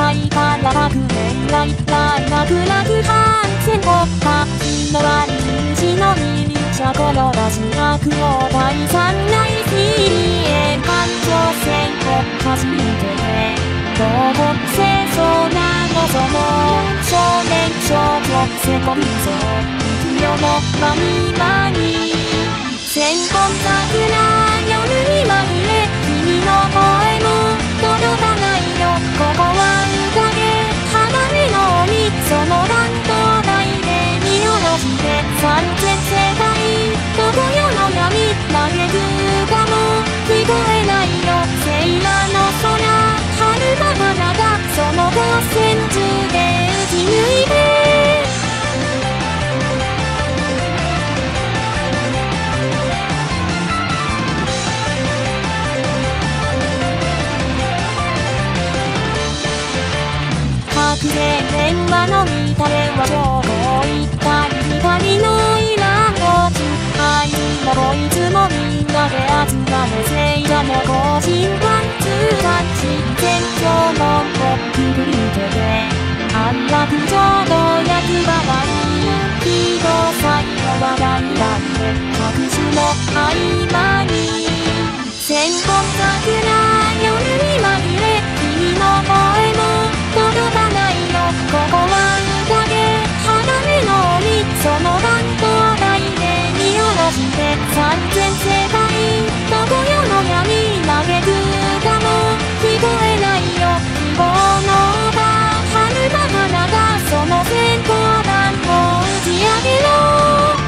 ないから楽年来楽々反戦を立ち回り牛の二輪車このラジ悪を第三内水泳環状線を走っててどうせそうなのその少年少女せこみぞ行くよのまにまに千本桜夜にまみれ君の声も届かないよここは宴花見の鬼その乱闘台で見下ろして三千世界どこよの闇嘆くかも聞こえないよ聖夜の空春の花がその五線中で打ち抜いて白麗電話の見たれはどこ行ったり光のいらんごち愛のこいつもみんなで集まれ聖夜の更新パンツたち天井のをくぐりてて安楽町のやつばかり喜怒祭の話題なんで拍手の合間に千本桜夜にまみれ君の声も届かないよここは宴花見の鬼その乱闘台で見下ろして三千世界どこよの闇嘆くかも聞こえないよ希望の歌春の花がその閃光弾を打ち上げろ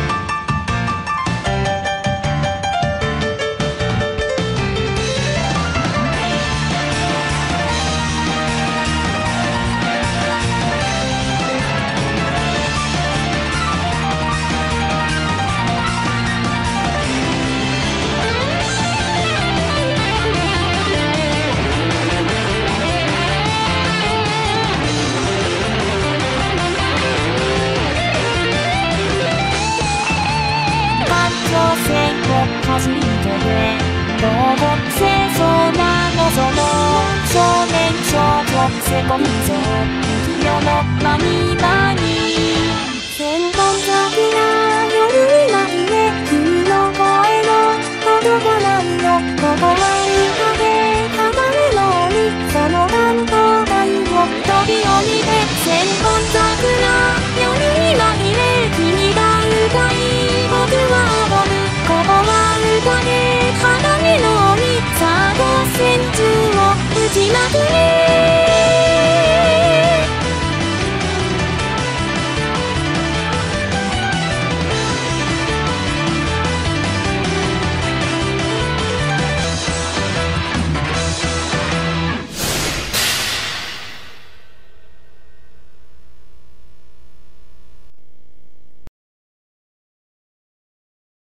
走りててどうせそうなのその少年少女せこみぞ行くよのまにまに千本桜夜にまみれ君の声も届かないよここは宴花見の鬼その乱闘台を飛び降りて千本桜夜にまみれ君が歌い僕は踊るここは宴花見の鬼さあ五線中を打ちまくれ